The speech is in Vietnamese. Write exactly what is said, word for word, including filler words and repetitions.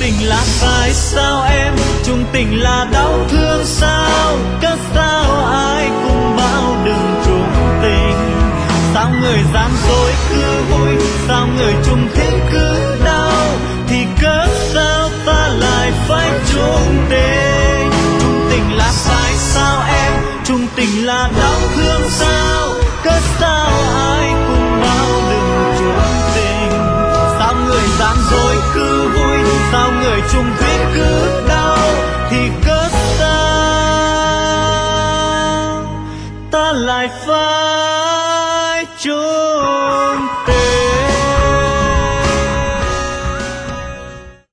tình là phải sao em, chung tình là đau thương sao, cớ sao ai cũng bảo đừng chung tình. Sao người gian dối cứ vui, sao người chung thủy cứ đau, thì cớ sao ta lại phải chung tình. Chung tình là phải sao em, chung tình là đau thương sao, cớ sao ai cũng bảo đừng chung tình. Sao người gian dối cứ vui, sao người chung thủy cứ đau, thì cớ sao ta lại phải chung